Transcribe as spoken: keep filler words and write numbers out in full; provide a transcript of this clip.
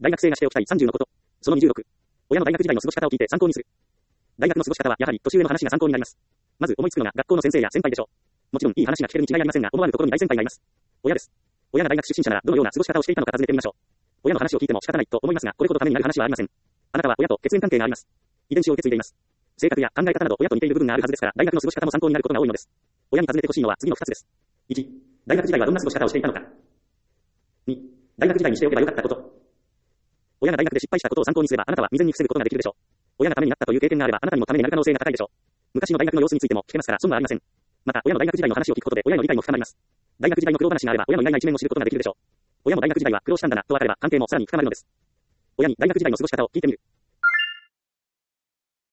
大学生がしておきたいさんじゅうのこと。そのにじゅうろく。親の大学時代の過ごし方を聞いて参考にする。大学の過ごし方はやはり年上の話が参考になります。まず思いつくのが学校の先生や先輩でしょう。もちろんいい話が聞けるに違いありませんが、思わぬところに大先輩がいます。親です。親が大学出身者ならどのような過ごし方をしていたのか尋ねてみましょう。親の話を聞いても仕方ないと思いますが、これほどためになる話はありません。あなたは親と血縁関係があります。遺伝子を受け継いでいます。性格や考え方など親と似ている部分があるはずですから、大学の過ごし方も参考になることが多いのです。親に尋ねてほしいのは次のふたつです。いち、大学時代はどんな過ごし方をしていたのか。に、大学時代にしておけばよかったこと。親が大学で失敗したことを参考にすれば、あなたは未然に防ぐことができるでしょう。親がためになったという経験があれば、あなたにもためになる可能性が高いでしょう。昔の大学の様子についても聞けますから損はありません。また、親の大学時代の話を聞くことで親への理解も深まります。大学時代の苦労話があれば、親の意外な一面を知ることができるでしょう。親も大学時代は苦労したんだなと分かれば、関係もさらに深まるのです。親に大学時代の過ごし方を聞いてみる。